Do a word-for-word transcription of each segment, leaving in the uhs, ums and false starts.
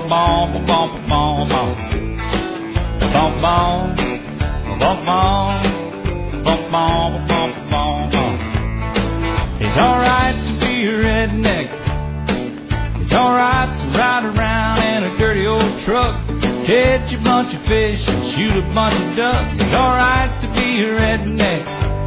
bum, bum, bum, bum, bum. Bum, bum, bum, bum, bum, bum, bum, bum, bum. It's alright to be a redneck. It's alright to ride around in a dirty old truck, catch a bunch of fish and shoot a bunch of ducks. It's alright to be a redneck.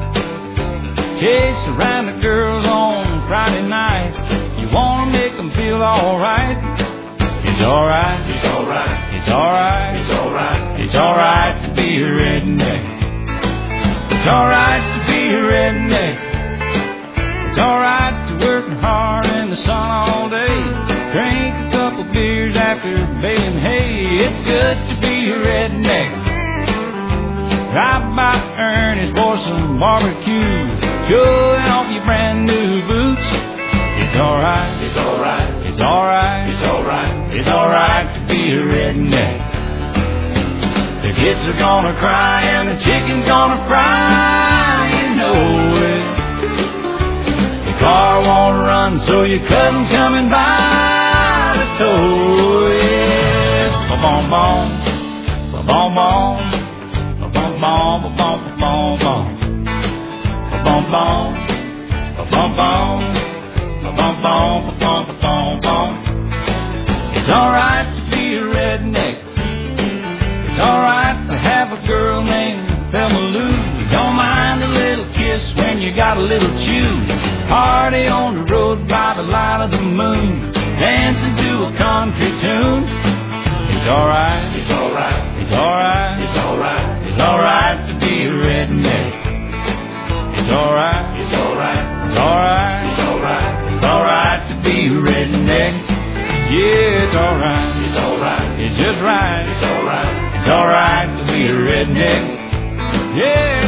Chase around the girls on Friday night. You wanna make them feel alright. It's alright, it's alright, it's alright, it's alright, it's alright to be a redneck. It's alright to be a redneck. It's alright to work hard in the sun all day, drink a couple beers after baling hay. It's good to be a redneck. Drive by Ernest for some barbecue, showing off your brand new boots. It's alright, it's alright, it's alright, it's alright, it's alright to be a redneck. The kids are gonna cry and the chicken's gonna fry, you know it. The car won't run, so your cousin's coming by to tow it. Ba-bom, bom, ba-bom, bom, ba-bom, bom, ba-bom, bom, bom, ba-bom, bom, ba-bom, bom, ba-bom, bom, ba-bom, ba-bom, bom. It's alright to be a redneck. It's alright to have a girl named Thelma Lou. Don't mind a little kiss when you got a little chew. Party on the road by the light of the moon, dancing to a country tune. It's alright, it's alright, it's alright, it's alright, it's alright to be a redneck. It's alright, it's alright, it's alright, it's alright, it's alright to be a redneck. Yeah, it's alright, it's alright, it's just right, it's alright, it's alright to be a redneck. Yeah.